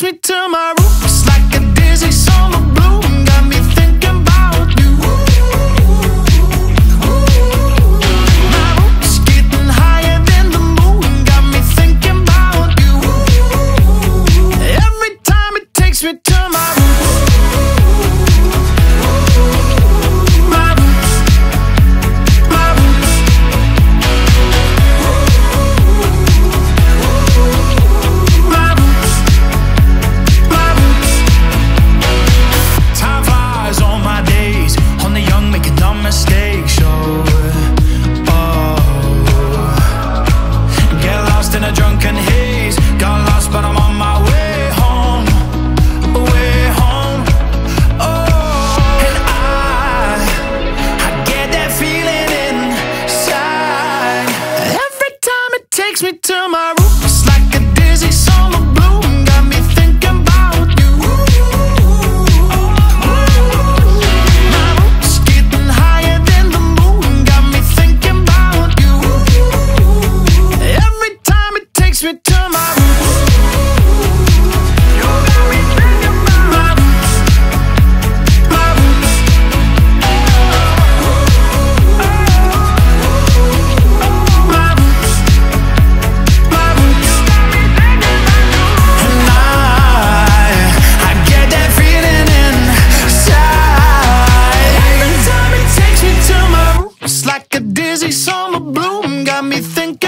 me to my roots like a dizzy summer bloom. Got me thinking about you. My roots getting higher than the moon. Got me thinking about you. Every time it takes me to my roots. My roots. My roots. My roots. My roots. Time flies on my days. On the young, making dumb mistakes. Get lost in a drunken haze. Got lost, but I'm on my way home. Way home. Oh, and I get that feeling inside. Every time it takes me to my roots like a dizzy summer bloom. Got me thinking about you. My roots getting higher than the moon. Got me thinking about you. Every time it takes me to my roots. You got me thinking about my roots. My roots. My roots. My roots. And I get that feeling inside. Every time it takes me to my roots like a dizzy summer bloom. Got me thinking